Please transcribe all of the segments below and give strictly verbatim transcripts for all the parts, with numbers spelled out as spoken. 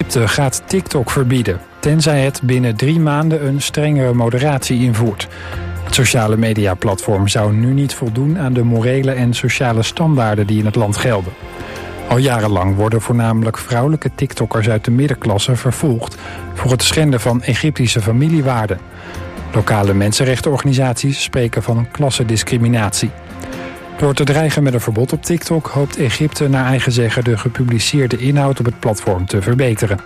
Egypte gaat TikTok verbieden, tenzij het binnen drie maanden een strengere moderatie invoert. Het sociale mediaplatform zou nu niet voldoen aan de morele en sociale standaarden die in het land gelden. Al jarenlang worden voornamelijk vrouwelijke TikTokkers uit de middenklasse vervolgd voor het schenden van Egyptische familiewaarden. Lokale mensenrechtenorganisaties spreken van een klassendiscriminatie. Door te dreigen met een verbod op TikTok hoopt Egypte naar eigen zeggen de gepubliceerde inhoud op het platform te verbeteren.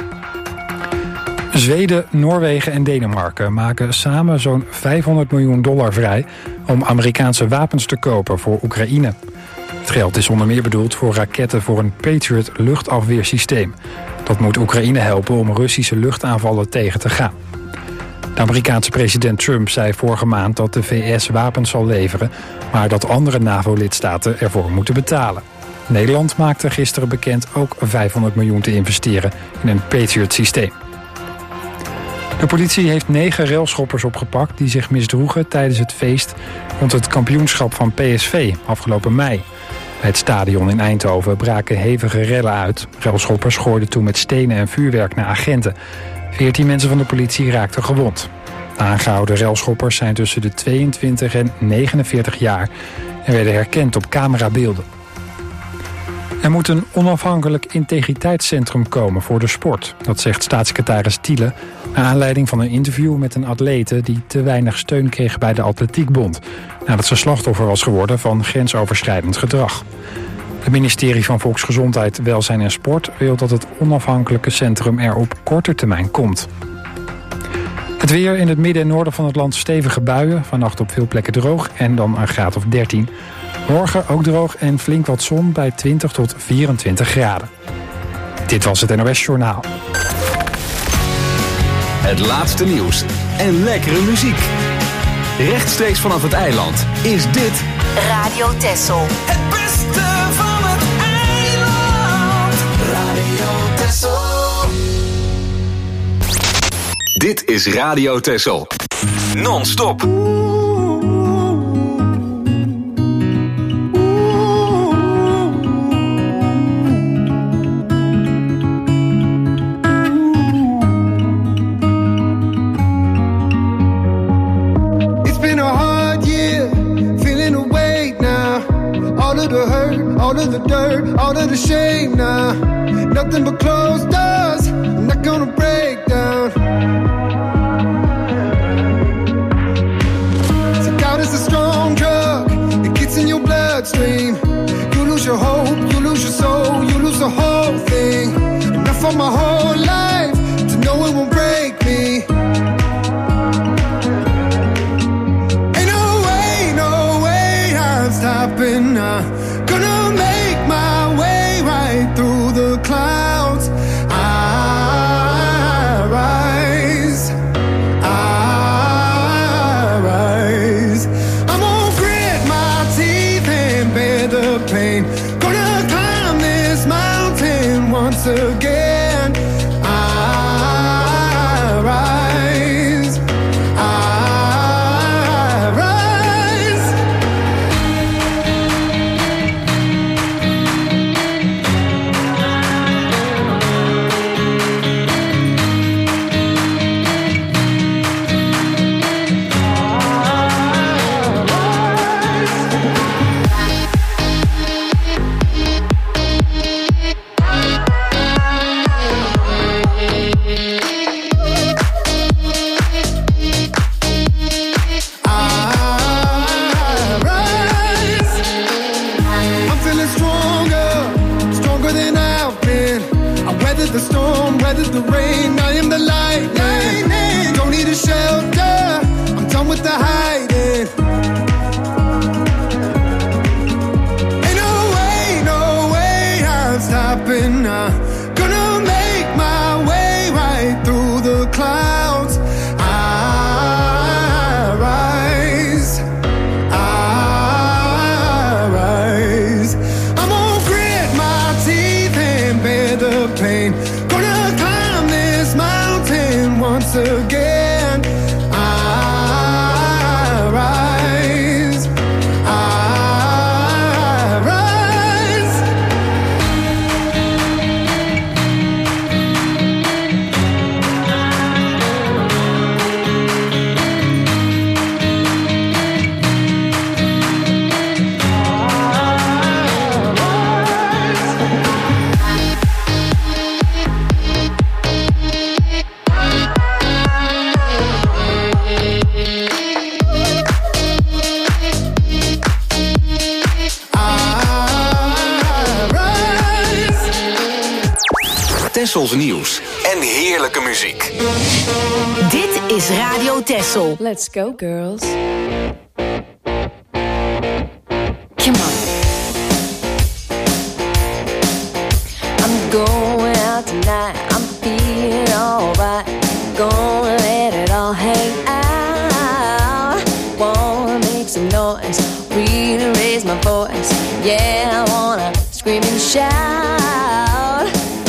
Zweden, Noorwegen en Denemarken maken samen zo'n vijfhonderd miljoen dollar vrij om Amerikaanse wapens te kopen voor Oekraïne. Het geld is onder meer bedoeld voor raketten voor een Patriot luchtafweersysteem. Dat moet Oekraïne helpen om Russische luchtaanvallen tegen te gaan. De Amerikaanse president Trump zei vorige maand dat de V S wapens zal leveren, maar dat andere NAVO-lidstaten ervoor moeten betalen. Nederland maakte gisteren bekend ook vijfhonderd miljoen te investeren in een Patriot-systeem. De politie heeft negen railschoppers opgepakt die zich misdroegen tijdens het feest rond het kampioenschap van P S V afgelopen mei. Bij het stadion in Eindhoven braken hevige rellen uit. Railschoppers gooiden toen met stenen en vuurwerk naar agenten. Veertien mensen van de politie raakten gewond. De aangehouden railschoppers zijn tussen de tweeëntwintig en negenenveertig jaar en werden herkend op camerabeelden. Er moet een onafhankelijk integriteitscentrum komen voor de sport. Dat zegt staatssecretaris Thiele naar aanleiding van een interview met een atlete die te weinig steun kreeg bij de Atletiekbond, nadat ze slachtoffer was geworden van grensoverschrijdend gedrag. Het ministerie van Volksgezondheid, Welzijn en Sport wil dat het onafhankelijke centrum er op korte termijn komt. Het weer in het midden en noorden van het land stevige buien. Vannacht op veel plekken droog en dan een graad of dertien. Morgen ook droog en flink wat zon bij twintig tot vierentwintig graden. Dit was het N O S Journaal. Het laatste nieuws en lekkere muziek. Rechtstreeks vanaf het eiland is dit Radio Texel. Het beste van het eiland. Radio Texel. Dit is Radio Texel. Non-stop. All of the dirt, all of the shame now. Nothing but closed doors, I'm not gonna break down. So doubt is a strong drug, it gets in your bloodstream. You lose your hope, you lose your soul, you lose the whole thing. Enough for my whole life to know it won't break me. Ain't no way, no way I'm stopping now. Gonna make my way right through the clouds. I rise, I rise. I'm gonna grit my teeth and bear the pain. Gonna climb this mountain once again. I rise, I rise. The storm, weathered the rain, I am the lightning. Don't need a shelter, I'm done with the hiding. Ain't no way, no way I'm stopping now. Gonna make my way right through the clouds. I rise, I rise. I'm gonna grit my teeth and bear the pain. Gonna climb this mountain once again. I rise, I rise. Tessels nieuws en heerlijke muziek. Dit is Radio Tessel. Let's go, girls. Come on. I'm going out tonight. I'm feeling alright. Gonna let it all hang out. Wanna make some noise, really raise my voice. Yeah, I wanna scream and shout.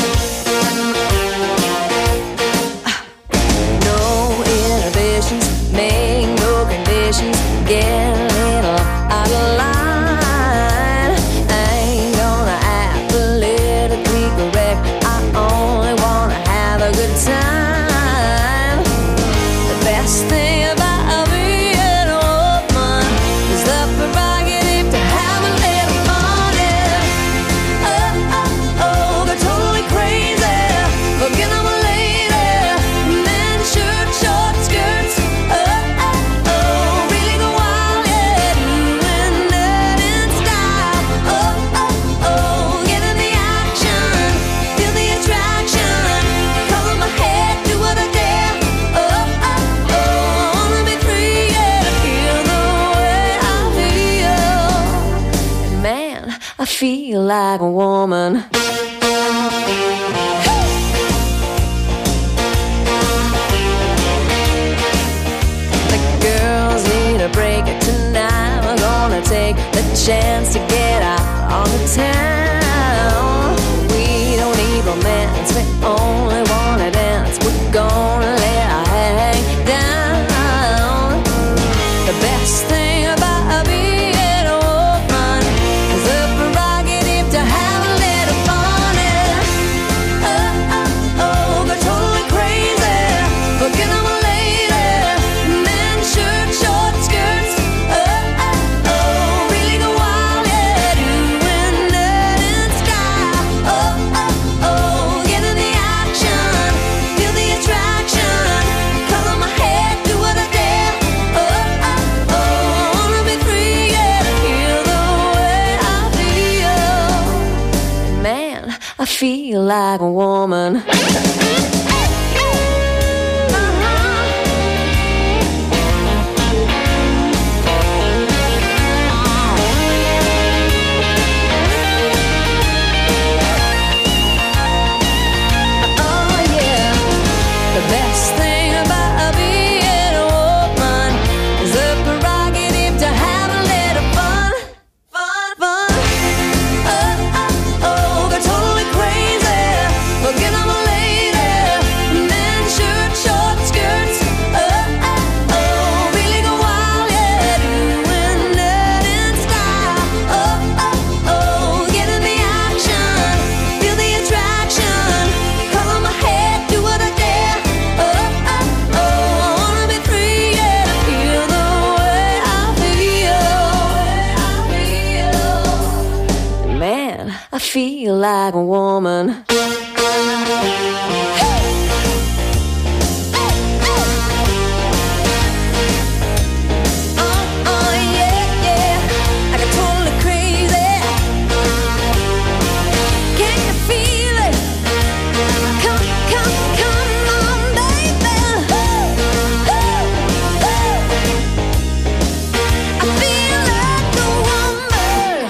No inhibitions, make no conditions. Get a little out of line. I ain't gonna act politically correct. I only wanna have a good time. The best thing about being a woman is the prerogative to have a little fun. Yeah. Oh, oh, oh, they're totally crazy. Forget I'm a lady. Men, shirt, short skirts. Oh, oh, oh, really go wild, yeah. Doing that in style. Oh, oh, oh, get in the action. Feel the attraction. Color my head, do what I dare. Oh, oh, oh, I wanna be free, yeah. Feel the way I feel. Man, I feel like a woman. The girls need a break tonight. We're gonna take the chance to get out on the town. We don't need romance, we only wanna dance. We're gonna let our hang down. The best thing about being a woman is the prerogative to have a little fun. Yeah. Oh, oh, oh, they're totally crazy. Forget I'm a lady. Men, shirt, short skirts. Oh, oh, oh, really go wild, yeah. Doing that in style. Oh, oh, oh, get in the action. Feel the attraction. Color my head, do what I dare. Oh, oh, oh, I wanna be free, yeah. Feel the way I feel. Man, I feel like a woman. Oh yeah, the best thing about being a woman is the prerogative to have a little fun, fun, fun. Oh, oh, oh, they're totally crazy. Forget I'm a lady. Men, shirt, short skirts. Oh, oh, oh, really go wild, yeah. Doing that in style. Oh, oh, oh, get in the action. Feel the attraction. Color my head, do what I dare. Oh, oh, oh, I wanna be free, yeah. Feel the way I feel. Man, I feel like a woman. Oh, oh, yeah, yeah. I got totally crazy. Can you feel it? Come, come, come on, baby. Ooh, ooh, ooh. I feel like a woman.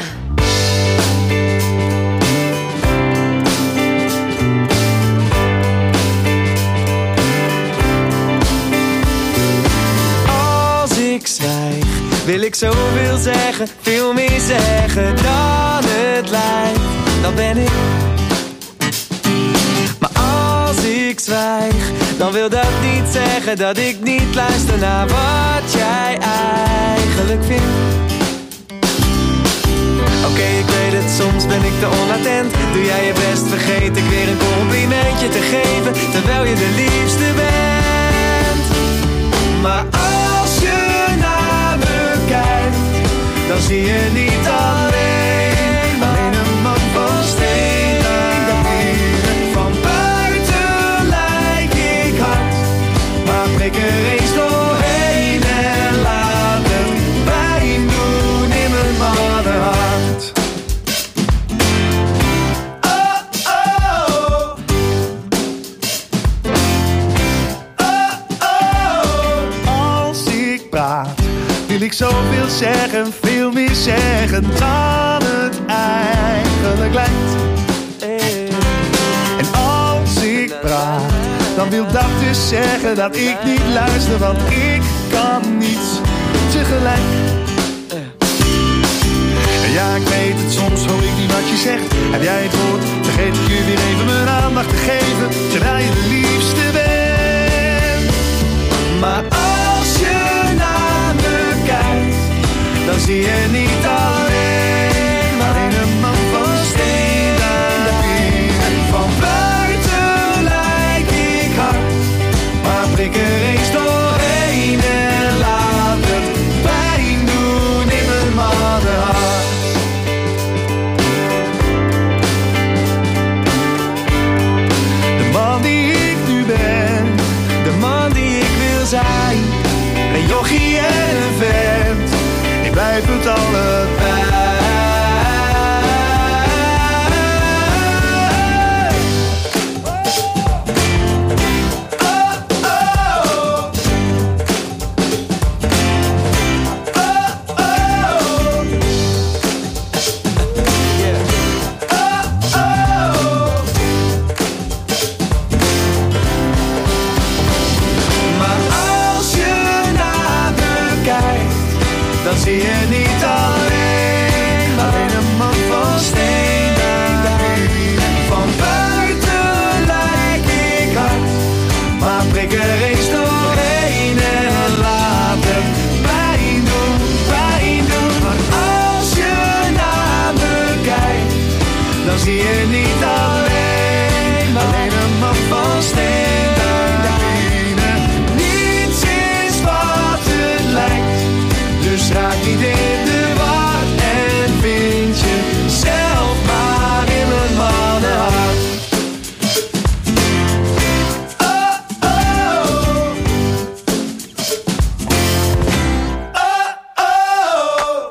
Als ik zwijg, wil ik zoveel zeggen, veel meer zeggen dan het lijkt. Dan ben ik. Maar als ik zwijg, dan wil dat niet zeggen dat ik niet luister naar wat jij eigenlijk vindt. Oké, ik weet het, soms ben ik te onattent. Doe jij je best, vergeet ik weer een complimentje te geven, terwijl je de liefste bent. Maar als je naar me kijkt, dan zie je niet alleen, alleen een man van steen. Van buiten lijk ik hard, maar prik er eens doorheen en laat het pijn doen in mijn mannenhart. Oh, oh, ik zoveel zeggen, veel meer zeggen dan het eigenlijk lijkt. En als ik praat, dan wil dat dus zeggen dat ik niet luister, want ik kan niet tegelijk. En ja, ik weet het, soms hoor ik niet wat je zegt. Heb jij het woord, vergeet ik je weer even mijn aandacht te geven, terwijl je de liefste bent. Maar als je naar me kijkt, dan zie je niet alleen maar in een man van steen daar binnen. Van buiten lijk ik hard, maar prik er eens doorheen en laat het pijn doen in mijn mannenhart. De man die ik nu ben, de man die ik wil zijn, een jochie en een vent, ik blijf het allebei. Zie je niet alleen, alleen een man van steen daarin. Van buiten lijk ik hard, maar prik er eens doorheen en laat het pijn doen, pijn doen. Maar als je naar me kijkt, dan zie je niet alleen, alleen een man van steen daarin. Niets is wat het lijkt. Dus raak niet in de war en vind je zelf maar in mijn mannenhart. Oh, oh. Oh, oh.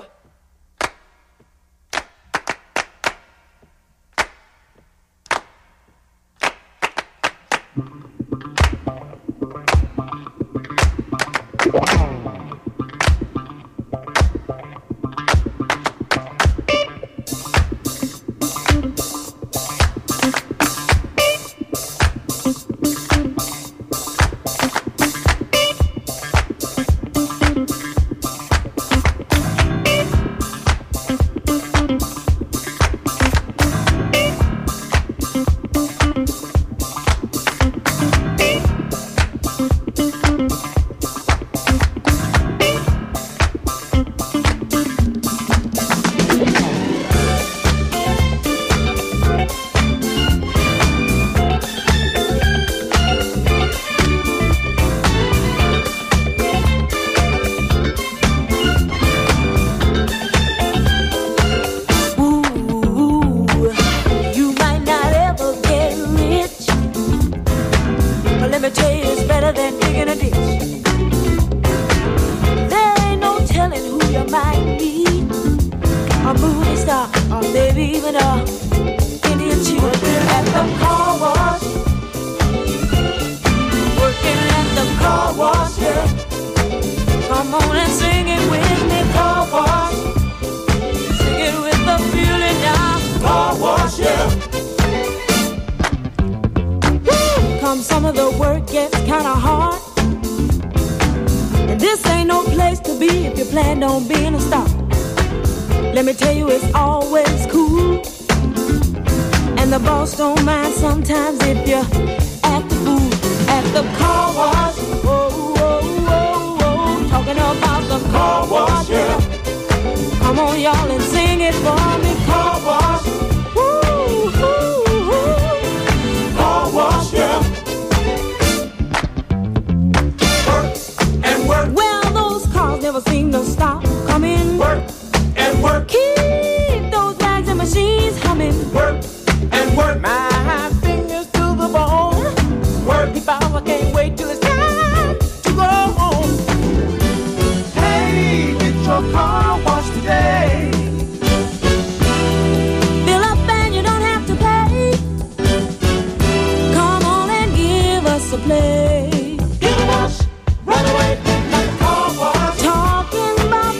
Play. Give us, run away, like a car wash. Talking about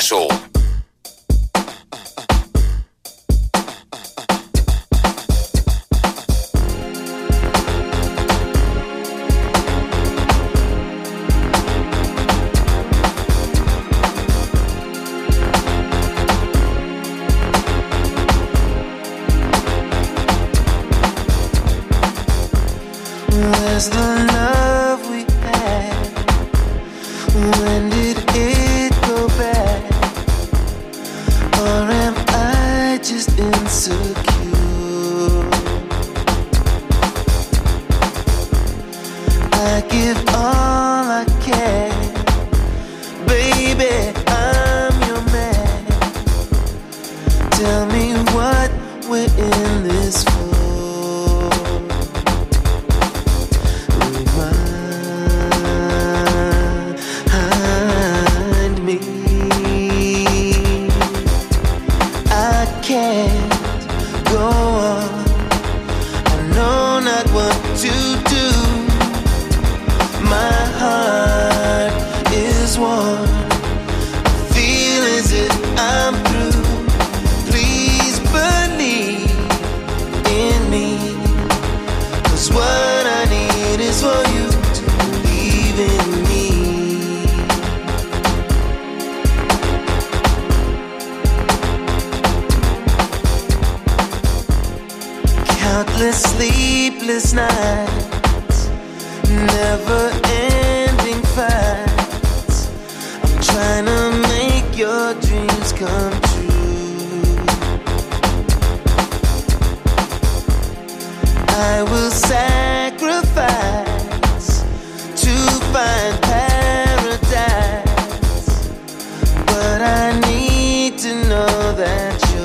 Texel. Where's the love we had? When did it go bad? Or am I just insecure? I give all I can. Baby, I'm your man. Tell me what we're in this for. Sleepless nights, never-ending fights. I'm trying to make your dreams come true. I will sacrifice to find paradise, but I need to know that you're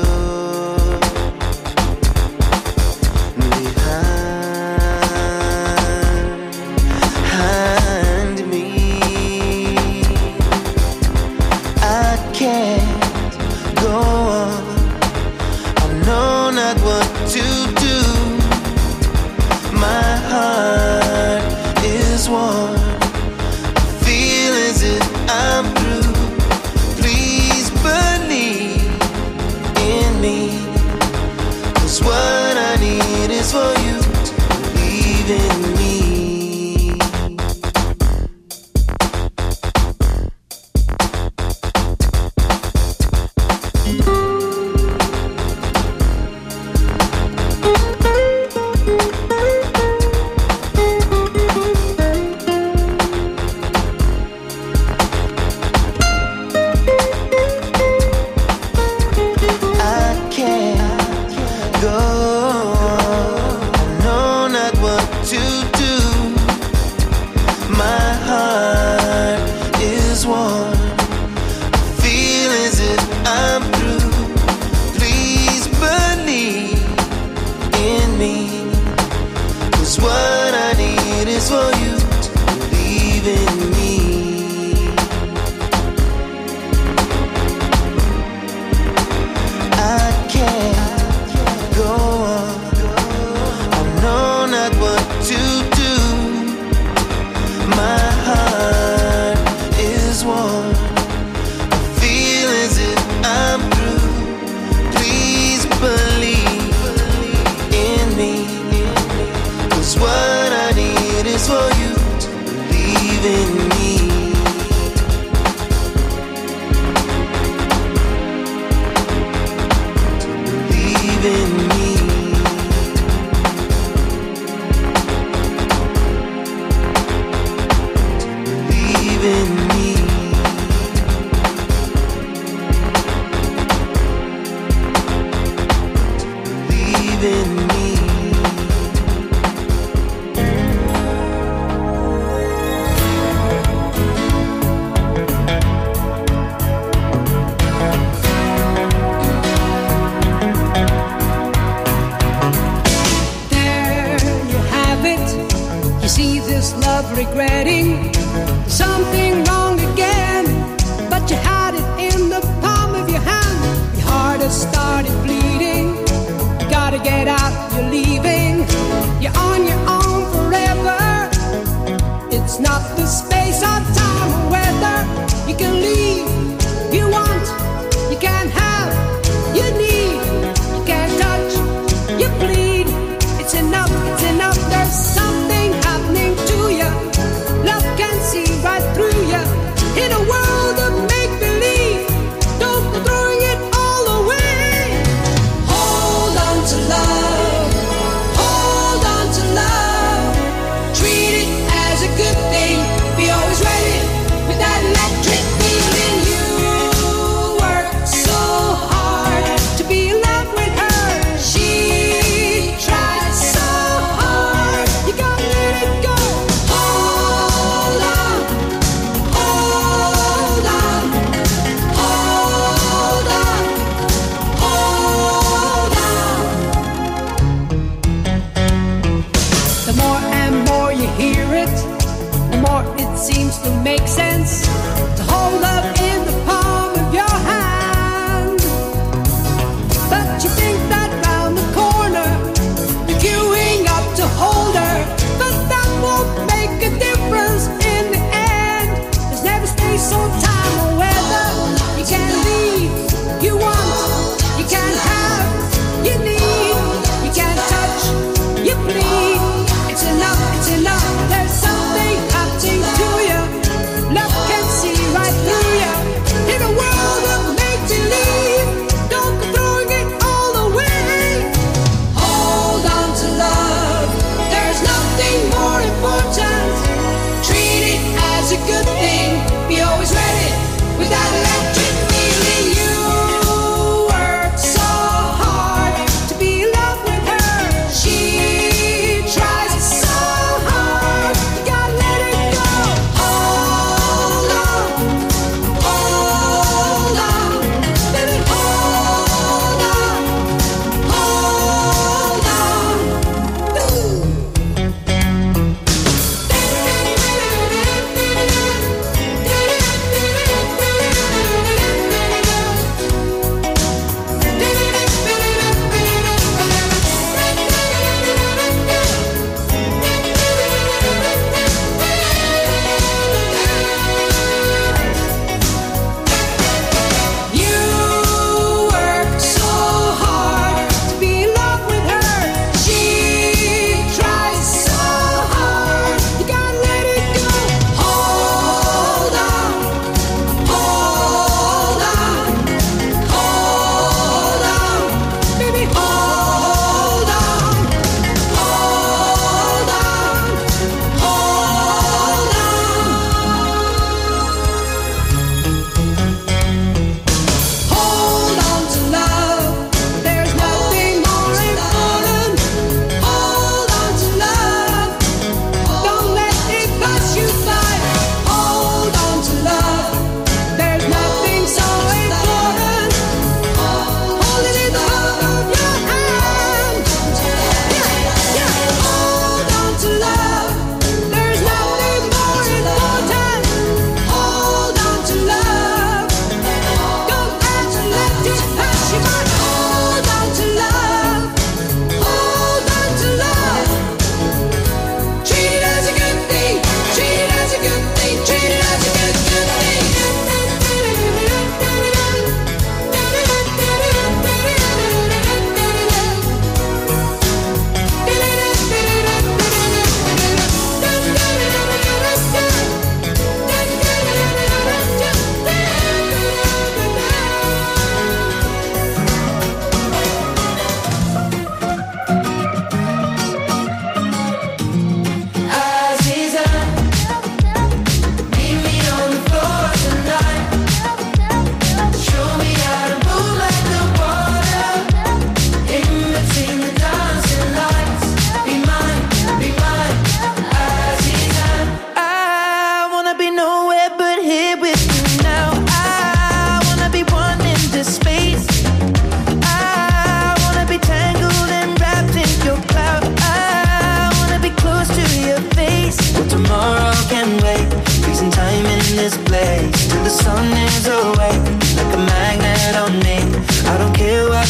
regretting something wrong again, but you had it in the palm of your hand. Your heart has started bleeding. You gotta get out, you're leaving. You're on your own forever. It's not the space or time or weather. You can leave if you want,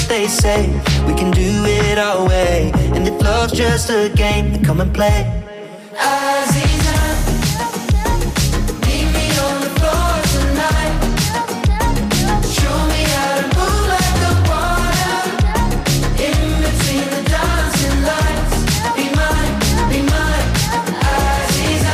they say. We can do it our way. And if love's just a game, then come and play. Aziza, meet me on the floor tonight. Show me how to move like the water. In between the dancing lights. Be mine, be mine, Aziza.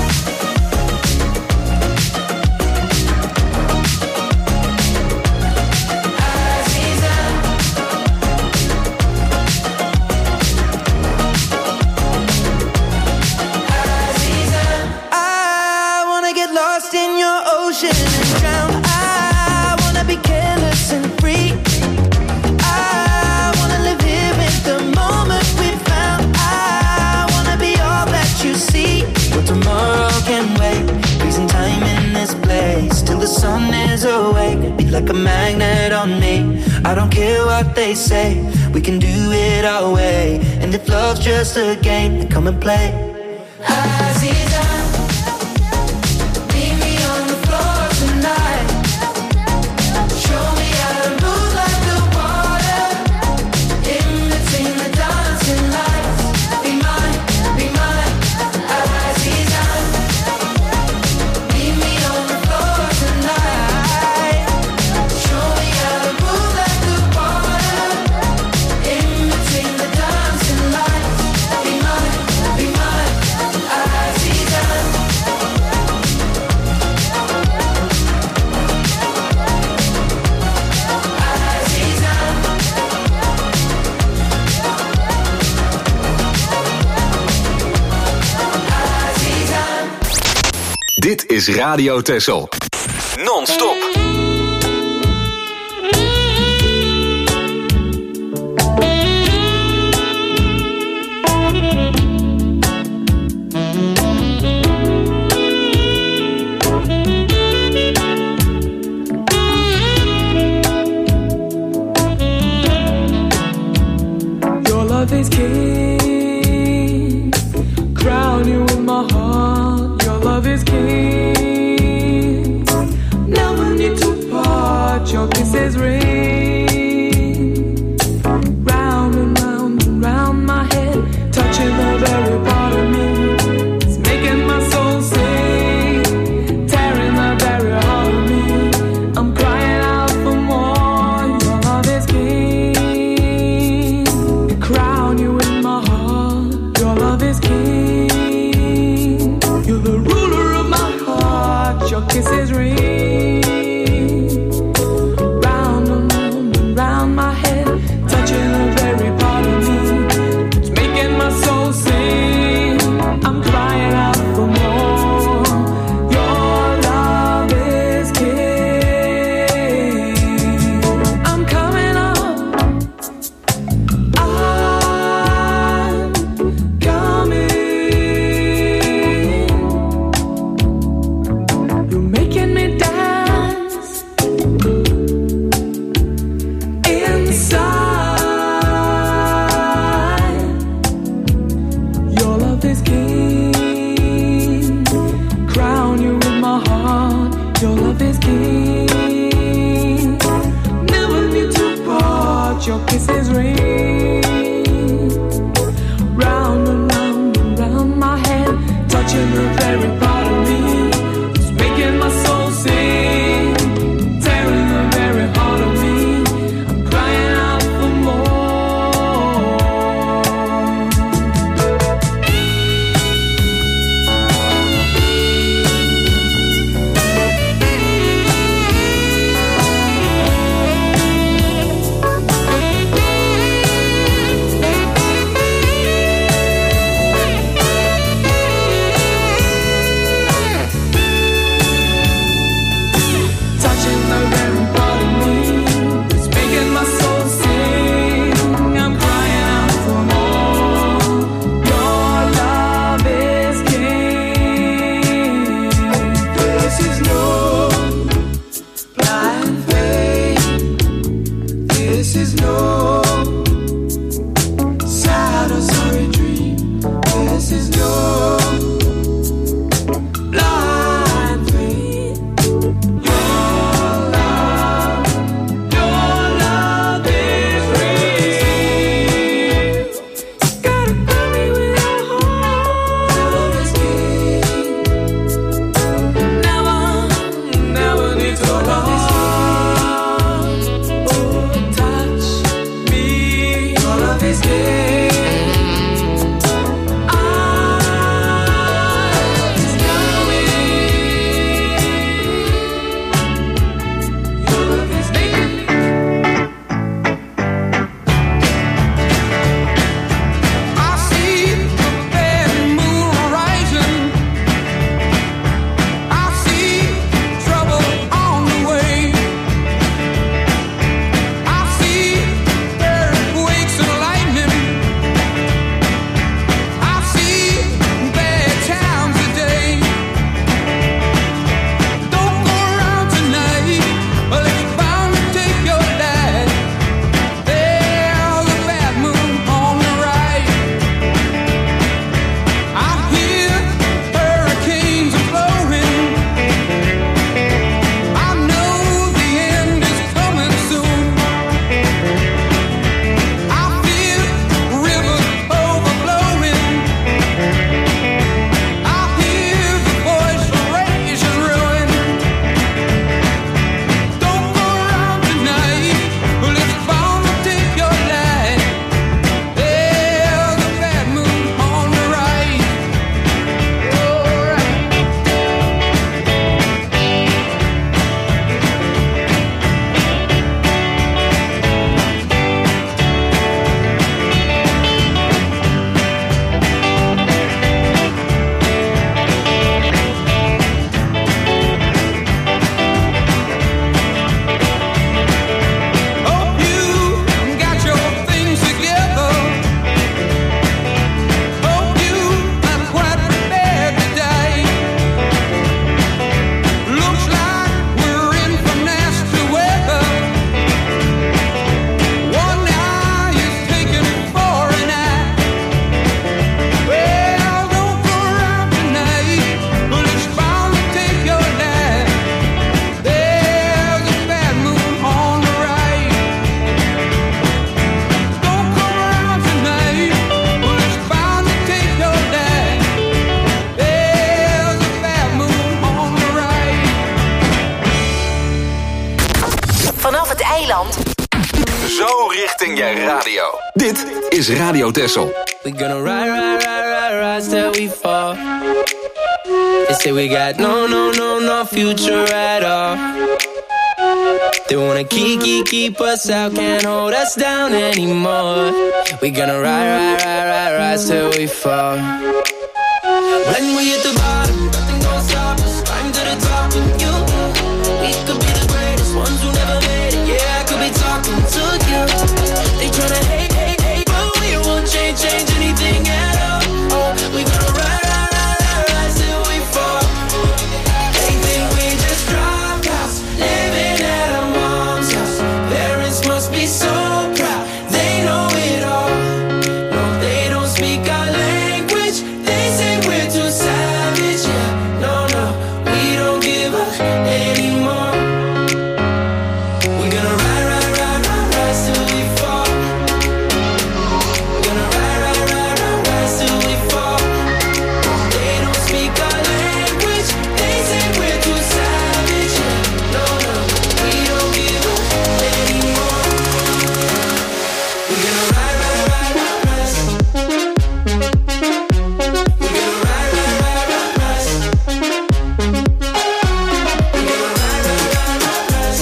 Till the sun is awake, be like a magnet on me. I don't care what they say, we can do it our way. And if love's just a game, then come and play. Aziza, meet me on the floor tonight. Show me how to move like the water. In between the dancing lights. Be mine, be mine, Aziza. Meet me on the floor tonight. Show me how to move like the water. In between the dancing lights. Be mine, be mine, Aziza. Dit is Radio Texel. Non-stop. Your love is king. Crown you in my heart. Your love is king. Never need to part. Your kisses ring. Round and round and round my head, touching the very part of me. It's making my soul sing, tearing the very heart of me. I'm crying out for more. Your love is king. Crown you in my heart. Your love is king. You're the ruler of my heart. Your kisses ring. Round and round and round my head, touching the very part of me. It's making my soul sing. I'm crying out for more. Your love is king. I'm coming up. I'm coming. You're making me dance inside. Your love is king. Crown you with my heart. Your love is king. Never need to part. Your kisses ring. Round and round and round my head, touching the very part of me. It's making my soul sing, tearing the very heart of me. I'm crying out for more. Touching the very part of me. It's making my soul sing. I'm crying out for more. Your love is king. This is no blind faith. This is no sad or sorry dream. This is no blind faith. Your love, your love is vind jij radio. Dit is Radio Texel. We gonna ride, ride, ride, ride, ride till we fall. They say we got no, no, no, no future at all. They wanna keep, keep, keep us out, can't hold us down anymore. We gonna ride, ride, ride, ride, ride till we fall. When we hit the bottom, nothing gonna stop us. Climb to the top with you. We could be the greatest ones who never made it. Yeah, I could be talking to you. They tryna hate, hate, hate, but we won't change, change anything at all. Oh, we gonna ride, ride, ride, ride, ride till we fall. They think we just dropped house, living at our mom's house. Parents must be so proud, they know it all. No, they don't speak our language. They say we're too savage. Yeah, no, no, we don't give up anymore. We're gonna ride, ride, ride, ride, ride till we fall. We're gonna ride, ride, ride, ride, ride till we fall. They don't speak our language. They say we're too savage. Yeah, no, no, we don't give up anymore. We're gonna ride, ride, ride, ride, ride. We're gonna ride, ride, ride, ride, ride. We're gonna ride, ride, ride, ride, ride.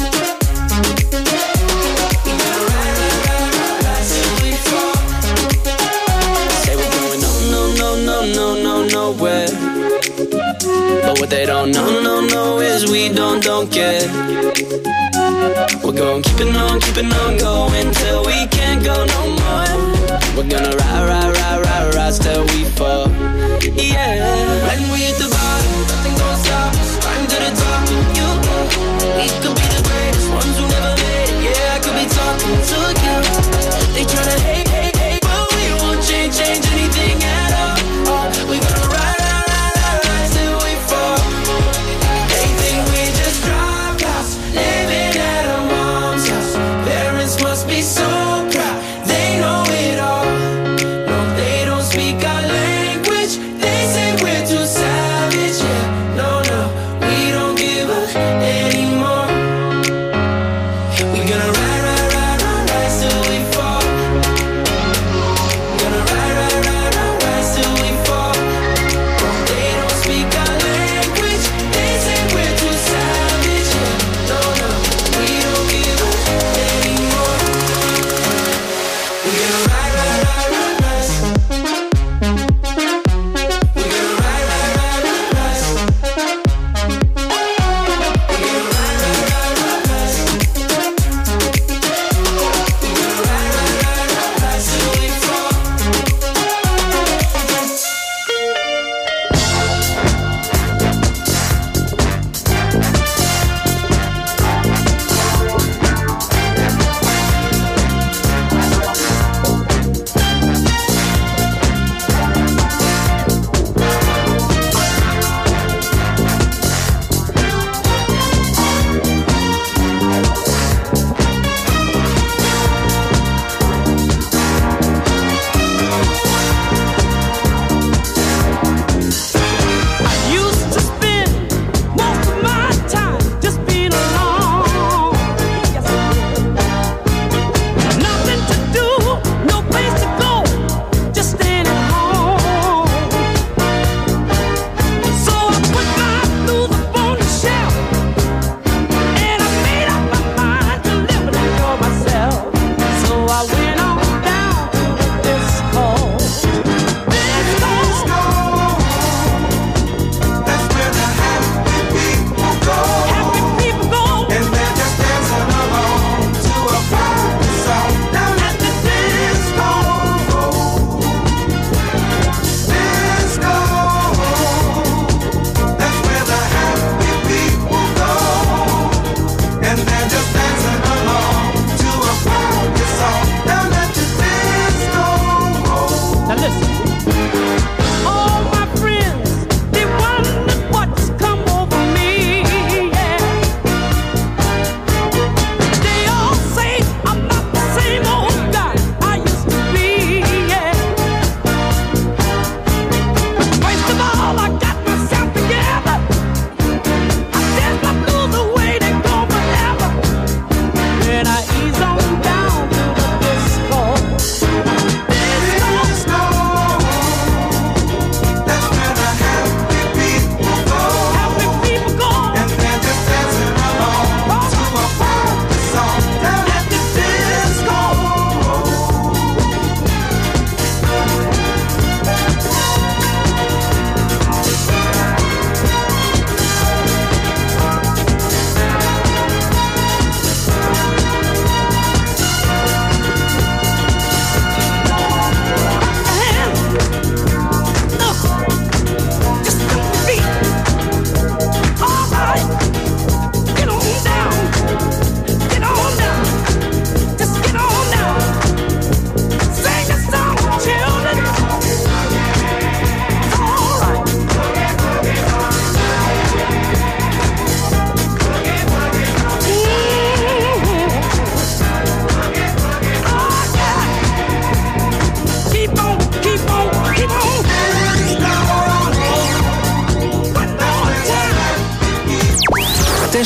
We're gonna ride, ride, ride, ride, ride till we fall. Say we're going no, no, no, no, no, no, nowhere. But what they don't know, no, no, is we don't, don't care. We're going keeping on, keeping on going till we can't go no more. We're gonna ride, ride, ride, ride, ride till we fall. Yeah. When we hit the bottom, nothing gonna stop us. Climb to the top with you. We could be the greatest ones who never made it. Yeah, I could be talking to you. They tryna hate, hate, hate, but we won't change, change anything at all. Oh, we gonna ride, ride, ride, ride, ride till we fall. They think we just dropped house, living at our mom's house. Parents must be so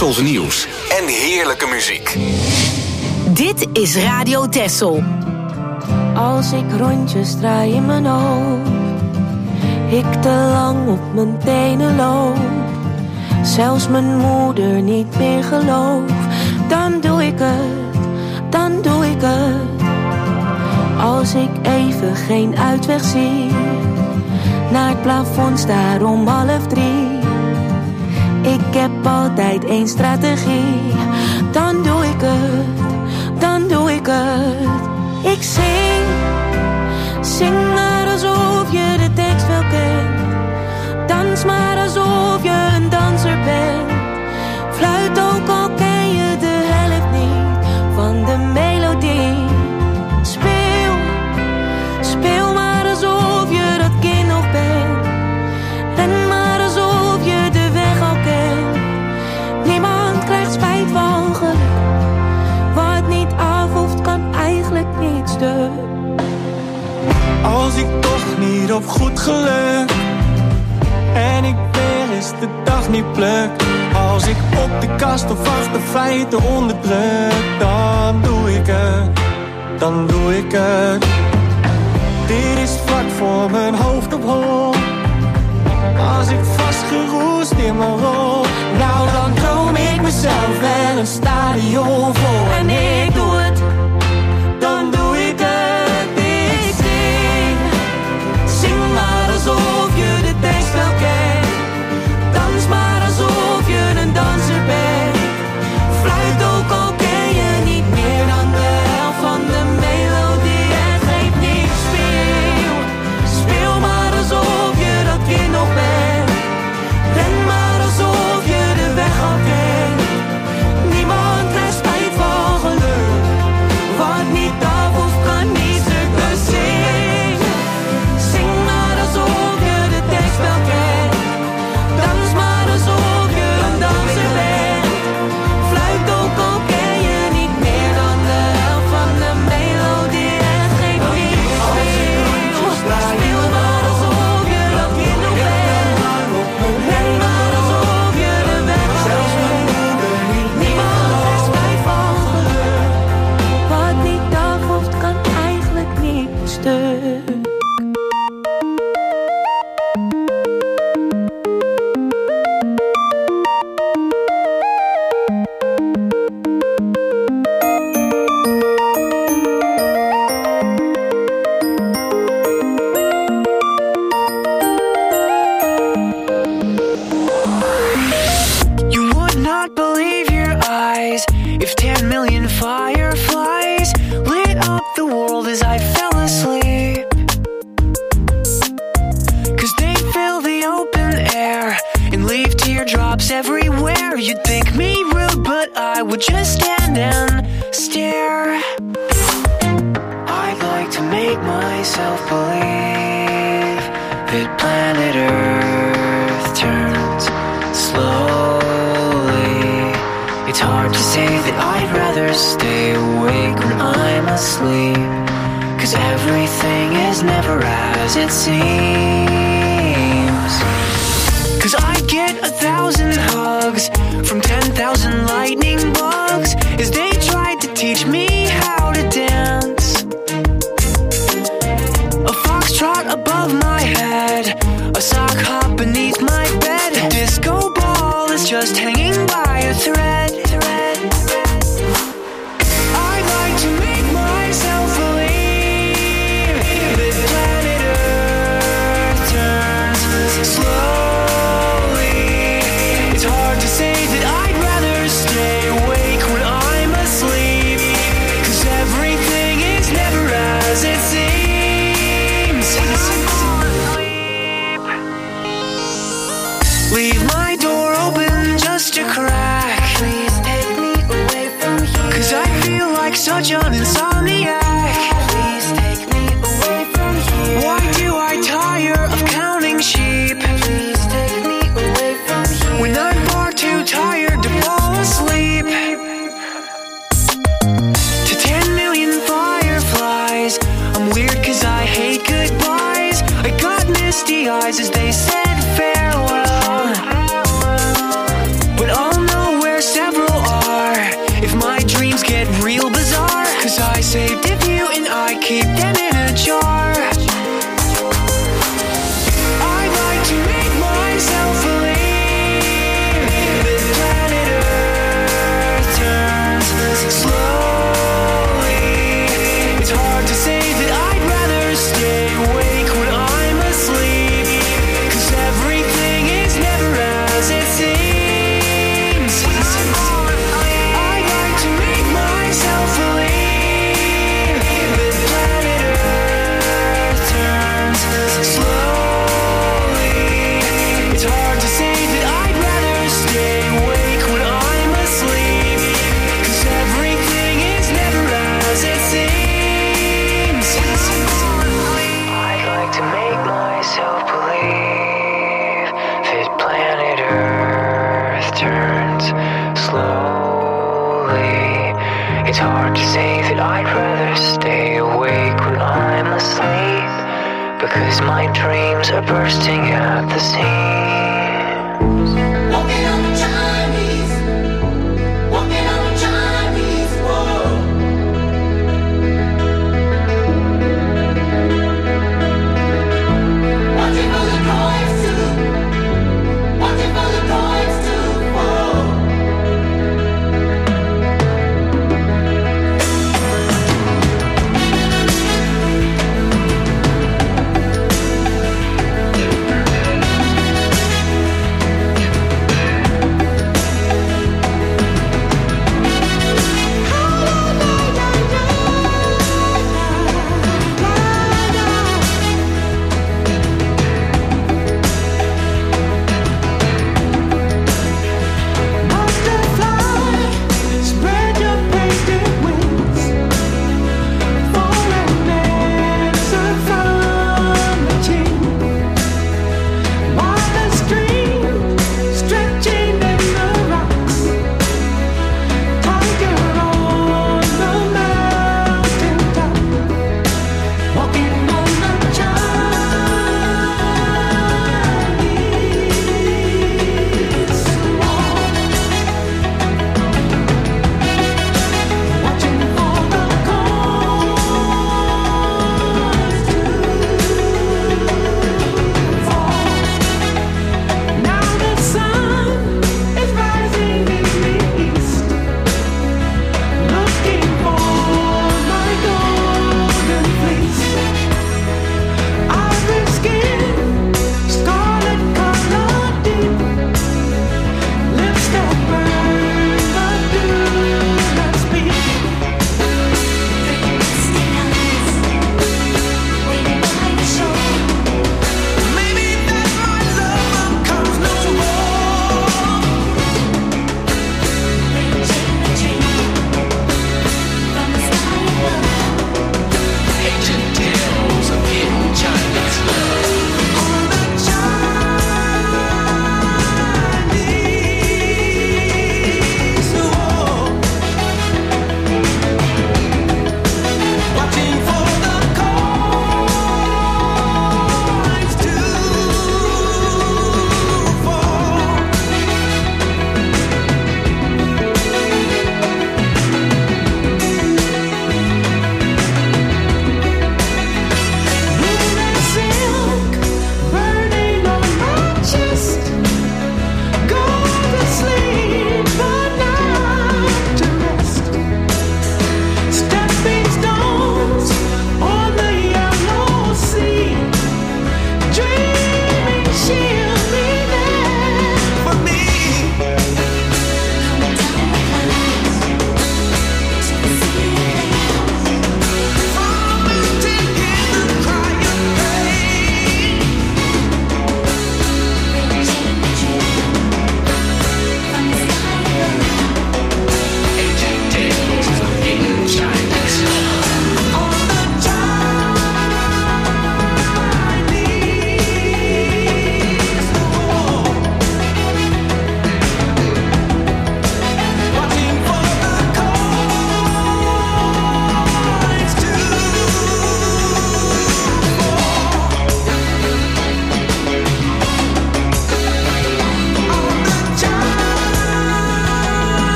Tessels nieuws en heerlijke muziek. Dit is Radio Tessel. Als ik rondjes draai in mijn hoofd, ik te lang op mijn tenen loop, zelfs mijn moeder niet meer gelooft, dan doe ik het, dan doe ik het. Als ik even geen uitweg zie, naar het plafond staar om half drie, ik heb altijd één strategie, dan doe ik het, dan doe ik het. Ik zing, zing maar alsof je de tekst wel kent, dans maar alsof je een danser bent, fluit ook al ken je de helft niet van de melodie. Speel, speel maar alsof je dat kind nog bent, ren maar alsof je de weg al kent. Niemand krijgt spijt van geluk, wat niet af hoeft kan eigenlijk niet stuk. Als ik toch niet op goed geluk en ik weer eens de dag niet pluk, als ik op de kast of achter feiten onderdruk, dan doe ik het, dan doe ik het. Dit is vlak voor mijn hoofd op hol, als ik vastgeroest in mijn rol, nou dan droom ik mezelf wel een stadion vol. En ik doe het, dan doe ik het. Ik zing, zing maar alsof je de tekst wel kent, dans maar alsof je een danser bent, fluit ook al ken je niet meer dan de helft van de melodie. En geef niet, speel, speel maar alsof je dat kind nog bent, ren maar alsof je de weg al kent. Niemand krijgt spijt van geluk, wat niet af of kan niet stuk. Dus zing, zing maar alsof je de tekst wel kent, dans maar alsof je een danser bent, fluit ook al ken je niet meer dan de helft van de melodie. En geef niet, speel, speel maar alsof je dat kind nog bent, ren maar alsof je de weg al kent. Niemand heeft spijt van geluk, wat niet af hoeft kan eigenlijk niet stuk. You would not believe your eyes if ten million fireflies lit up the world as I fell asleep. Cause they fill the open air and leave teardrops everywhere. You'd think me rude, but I would just stand and stare. I'd like to make myself believe that planet Earth turns slowly. It's hard to say that I'd rather stay awake when I'm asleep, cause everything is never as it seems. Cause I get a thousand hugs from ten thousand lightning bugs as they tried to teach me how to dance. A foxtrot above my head, a sock hop beneath my bed, a disco ball is just hanging by a thread. I'd like to make myself believe that planet Earth turns slowly. It's hard to say that I'd rather stay awake when I'm asleep, cause everything is never as it seems. Leave my door open just a crack, please take me away from here, cause I feel like such an insomniac. Please take me away from here. Why do I tire of counting sheep? Please take me away from here, when I'm far too tired to fall asleep. To ten million fireflies, I'm weird cause I hate goodbyes. I got misty eyes as they said farewell, but I'll know where saved a few and I keep them in a jar. I'd like to make myself believe that planet Earth turns slowly. It's hard to say that I'd rather stay awake when I'm asleep, 'cause everything is never as it seems. I'd like to make myself believe that planet Earth turns slowly. It's hard to say that I'd rather stay awake when I'm asleep, 'cause everything is never as it seems. I'd like to make myself believe that planet Earth turns slowly. It's hard to say that I'd rather stay awake when I'm asleep, because my dreams are bursting at the seams. Walking on the Chinese, walking on the Chinese wall. Watching for the coins to, watching for the coins to fall.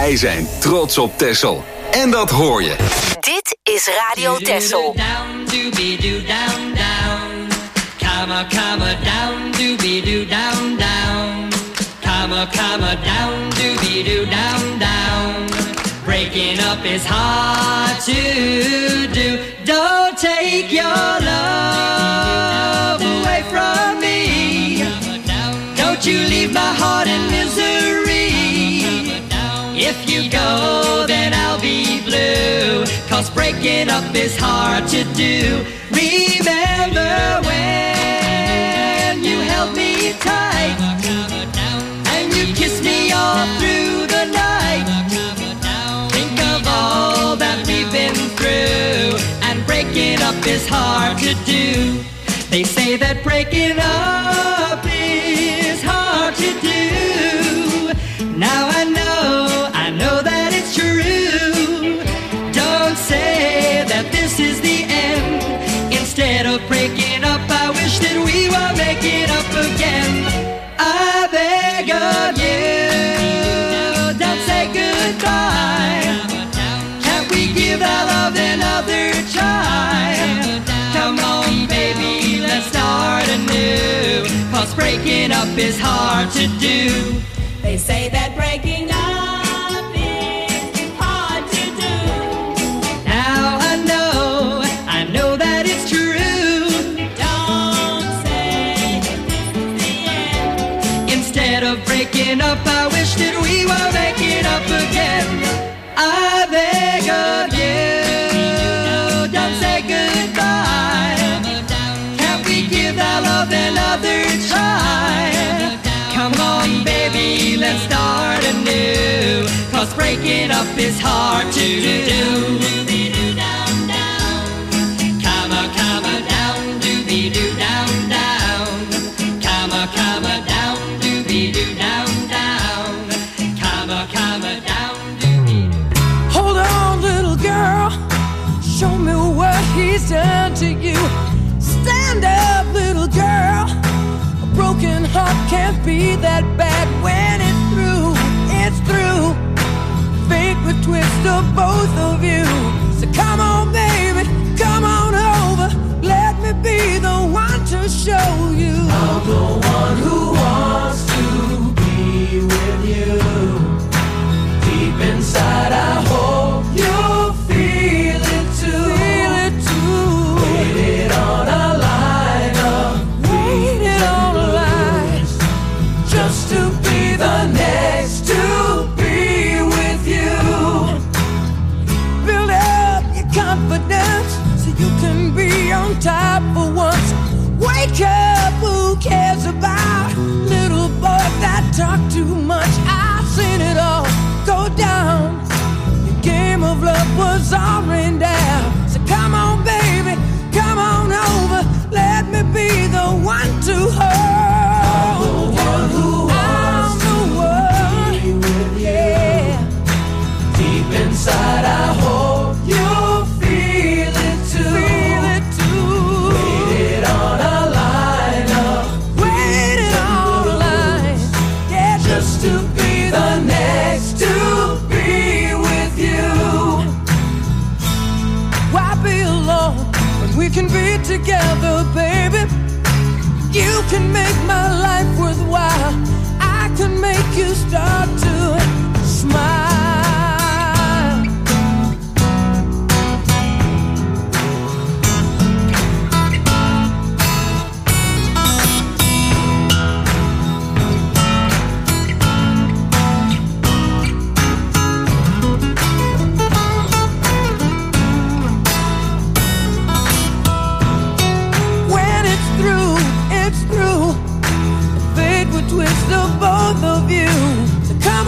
Wij zijn trots op Texel. En dat hoor je. Dit is Radio Texel. Down, doobie-doo, down, down. Comma, comma, down, doobie-doo, down, down. Comma, comma, down, doobie-doo, down, down. Breaking up is hard to do. Don't take your love away from me. Don't you leave my heart in misery. If you go, then I'll be blue. Cause breaking up is hard to do. Remember when you held me tight and you kissed me all through the night. Think of all that we've been through, and breaking up is hard to do. They say that breaking up is hard to do. Now I know, I know that it's true. Don't say that this is the end. Instead of breaking up, I wish that we were making up again. I beg of you, don't say goodbye. Can't we give our love another try? Come on, baby, let's start anew. Cause breaking up is hard to do. They say that breaking up is hard to do. Now I know, I know that it's true. Don't say that this is the end. Instead of breaking up, I wish that we were making up again. I beg of you, don't say goodbye. Can't we give our love another try? Come on, baby, let's start anew. Cause breaking up is hard to do. Down, down. Comma, comma, down, doobie-doo, down, down. Comma, comma, down, doobie-doo, down, down. Comma, comma, down, doobie-doo. Hold on, little girl. Show me what he's done to you. Stand up, little girl. Broken heart can't be that bad when it's through, it's through. Fate would twist of both of you. So come on, baby, come on over. Let me be the one to show you. I'm the one who wants to be with you. Deep inside, I hope you feel it too. Feel it too. Waited on a line of Waited on a line just to be the next to be with you. Build up your confidence so you can be on top for once. Wake up, who cares about little boy that talk too much? I've seen it all go down. The game of love was all rained down. So come on, baby, come on over. Let me be the one to hold you. I'm the one who wants I'm the one. to be with you. Yeah. Deep inside, I hope you feel it too. Feel it too. Waited on a line of Waited on a line. Yeah, just to be the next to be with you. why be alone when we can be together, baby? You can make my life worthwhile. I can make you start to smile. When it's through, it's through. The fate would twist of both of you. So come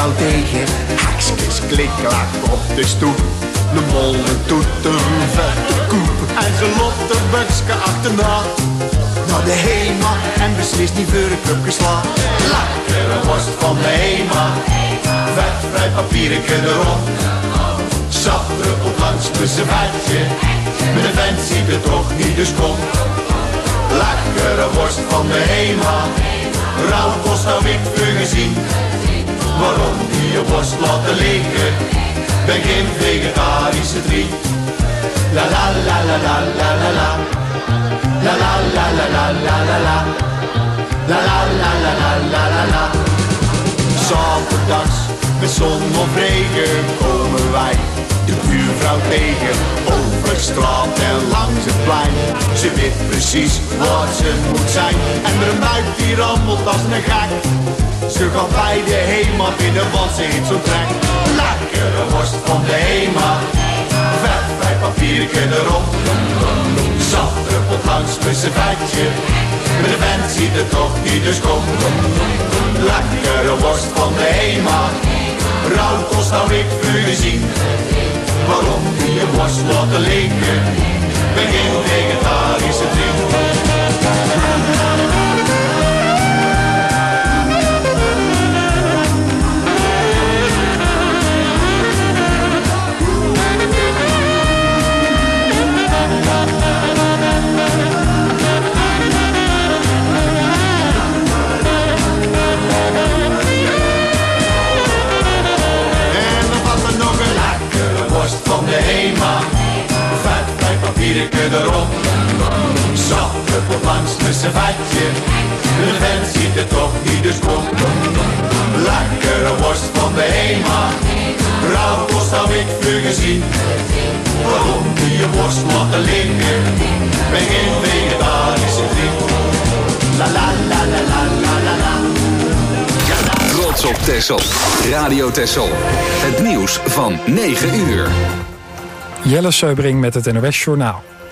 buurvrouw tegen. Hakskes klikklak op de stoep. De molen toeter, vette koep. En ze loopt de bukske achterna. Naar de Hema en beslist niet voor een krupje sla. Lekkere worst van de Hema. Vetvrij papiertje erom. Sap druppelt langs met z'n vetje. Met de vent ziet het toch niet, dus kom. Lekkere worst van de Hema. Rauwkost nou ik voor gezien. Waarom die je worst laten liggen? Ben geen vegetarische vriend. La la la la la la la la. La la la la la la la la. La la la la la la la la. Zaterdags met zon of regen komen wij de buurvrouw tegen. Over straat en langs het plein. Ze weet precies waar ze moet zijn. En er buik die rammelt als een gek. Ze gaat bij de Hema binnen, want ze heeft zo'n trek. Lekkere worst van de Hema. Vetvrij papiertje erop. Zat druppelt langs met z'n vetje. Maar de vent ziet het toch niet, dus kom. Lekkere worst van de Hema. Rauwkost nou ik voor gezien. Waarom die je worst laten liggen? Ben geen vegetarische vriend. Van de Hema, vetvrij papiertje erop. Zat druppelt langs met z'n vetje. De vent ziet het toch niet, dus kom. Lekkere worst van de Hema. Rauwkost nou ik voor gezien. Waarom die je worst laten liggen? Ben geen vegetarische vriend. La la la la la la la la. Trots op Texel. Radio Texel. Het nieuws van negen uur. Jelle Seubring met het N O S Journaal.